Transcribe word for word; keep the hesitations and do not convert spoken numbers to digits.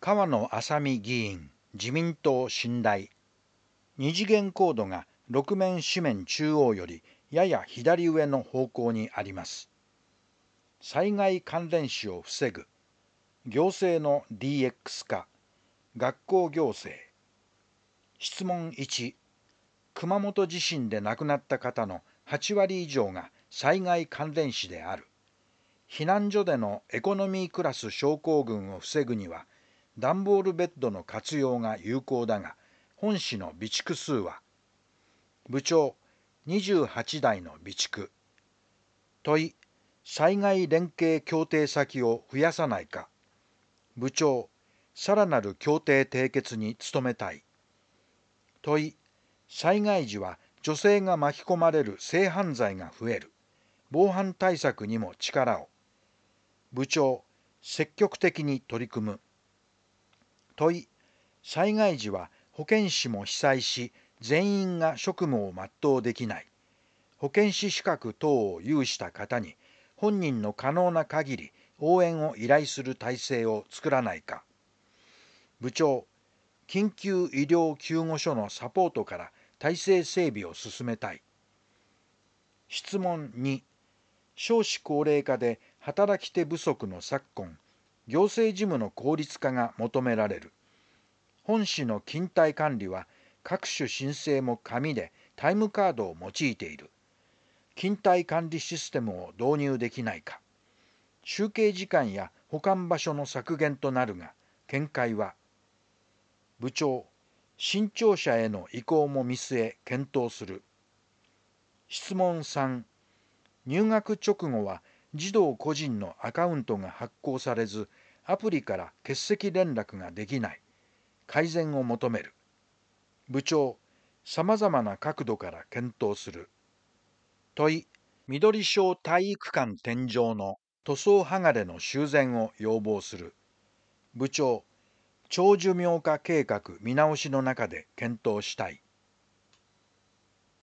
川野麻美議員、自民党信頼。二次元コードがろく面四面中央よりやや左上の方向にあります。災害関連死を防ぐ。行政の ディーエックス 化。学校行政。質問いち。熊本地震で亡くなった方のはち割以上が災害関連死である。避難所でのエコノミークラス症候群を防ぐには、段ボールベッドの活用が有効だが、本市の備蓄数は。部長、にじゅうはち台の備蓄。問い、災害連携協定先を増やさないか。部長、さらなる協定締結に努めたい。問い、災害時は女性が巻き込まれる性犯罪が増える。防犯対策にも力を。部長、積極的に取り組む。問い、災害時は保健師も被災し、全員が職務を全うできない。保健師資格等を有した方に、本人の可能な限り応援を依頼する体制を作らないか。部長、緊急医療救護所のサポートから体制整備を進めたい。質問に、少子高齢化で働き手不足の昨今、行政事務の効率化が求められる。本市の勤怠管理は各種申請も紙でタイムカードを用いている。勤怠管理システムを導入できないか。集計時間や保管場所の削減となるが、見解は。部長、新庁舎への移行も見据え検討する。質問さん。入学直後は児童個人のアカウントが発行されず、アプリから欠席連絡ができない。改善を求める。部長、さまざまな角度から検討する。問い、緑小体育館天井の塗装剥がれの修繕を要望する。部長、長寿命化計画見直しの中で検討したい。